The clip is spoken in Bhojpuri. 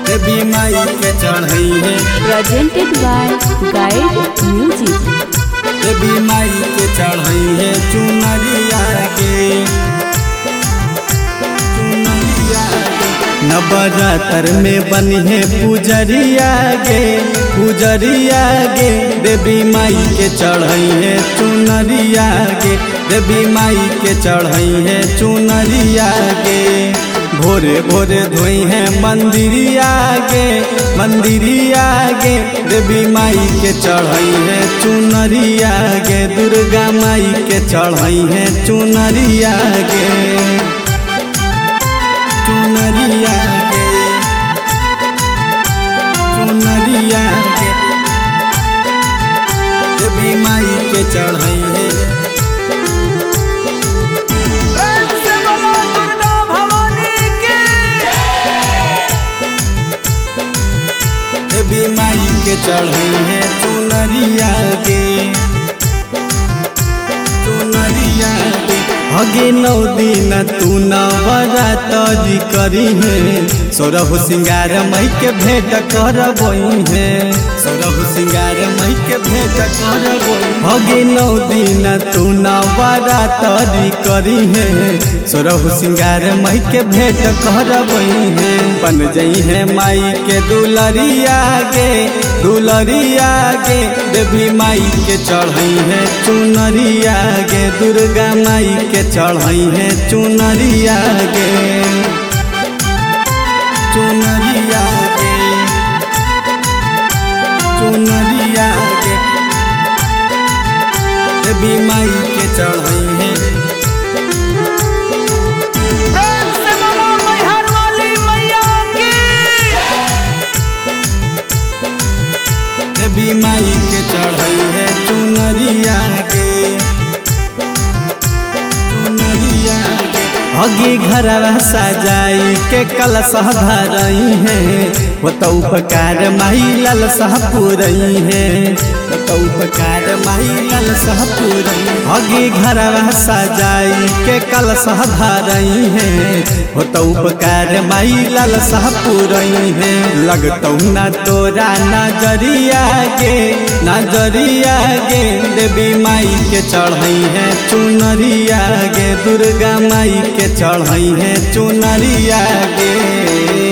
देवी माई के चढ़ई है। presented by Guide Music। देवी माई के चढ़ई है चुनरिया के। नवरात्र में बनी है पुजरिया गे, पुजरिया गे। देवी माई के चढ़ई है चुनरिया गे, देवी माई के चढ़ई है चुनरिया गे। भोरे भोरे धोई है मंदिरिया गे, मंदिरिया गे। देवी माई के चढ़ई है चुनरिया गे, दुर्गा माई के चढ़ई है चुनरिया गे, चुनरिया गे, चुनरिया गे। देवी माई के चढ़ई है। देवी माई के चढ़ई है चुनरिया गे, चुनरिया गे। हगे 9 दिन तू नवरात्रि करी है, सोरहु सिंगार मई के भेंट करबई है, सोरहु सिंगार मई के भेंट करबई। हगे 9 दिन तू नवरात्रि करी है, सोरहु सिंगार मई के भेंट करबई है। बन जई है माई के दुलरिया गे, दुलरिया गे। देवी माई के चढ़ई है चुनरिया गे, दुर्गा माई के चढ़ई है चुनरिया गे, चुनरिया गे, चुनरिया गे। देवी माई के चढ़ई है। देवी माई के चढ़ई है चुनरिया गे, चुनरिया गे। हगी घरवा सजाई के कलश धरई है, वो तो उपकार माई लालसा पुरई है, वो तो उपकार माई लालसा पुरई। हगी घरवा सजाई के कलश धरई है, वो तो उपकार माई लालसा पुरई है। लगतौ ना तोरा नजरिया गे, नजरिया गे। देवी माई के चढ़ई है चुनरिया गे, दुर्गा माई के चढ़ई है चुनरिया गे।